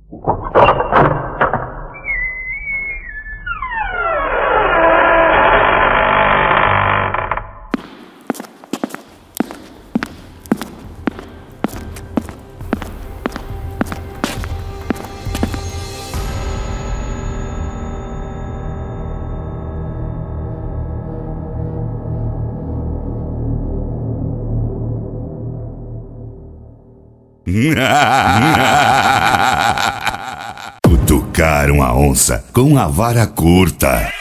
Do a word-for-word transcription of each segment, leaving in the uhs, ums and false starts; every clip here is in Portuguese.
Cutucaram a onça com a vara curta.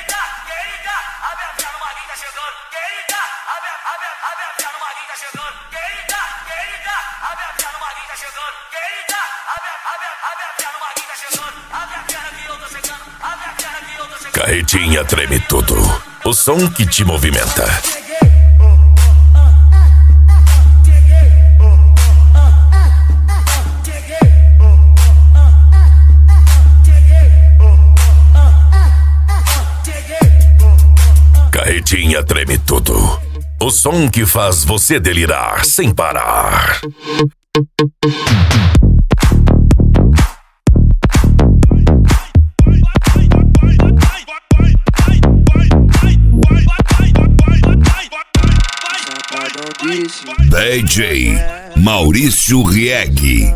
Carretinha treme tudo, o som que te movimenta. Carretinha treme tudo, o som que faz você delirar sem parar. D J Maurício Rieg.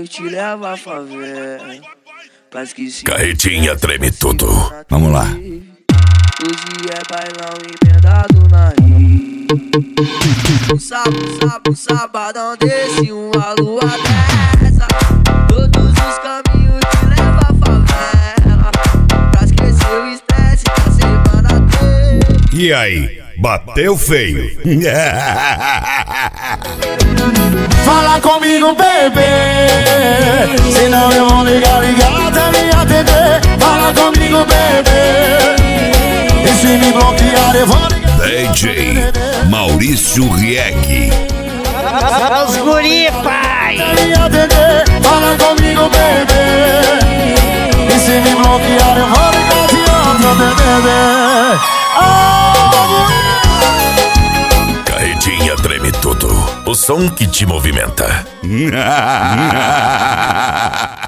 Carretinha treme tudo. Vamos lá. Hoje é bailão emendado na ri. Um sábado, sábado, sabadão desse, uma lua dessa. Todos os caminhos te levam à favela, pra esquecer o estresse da semana toda. E aí, bateu feio? Fala comigo, bebê, senão eu vou ligar, ligar até me atender. Fala comigo, bebê, e se me bloquear eu vou ligar. D J Maurício Rieg. Os guri, pai! Me atender. Fala comigo, bebê, e se me bloquear eu vou ligar de outro, bebê. Oh, Carretinha treme tudo, o som que te movimenta.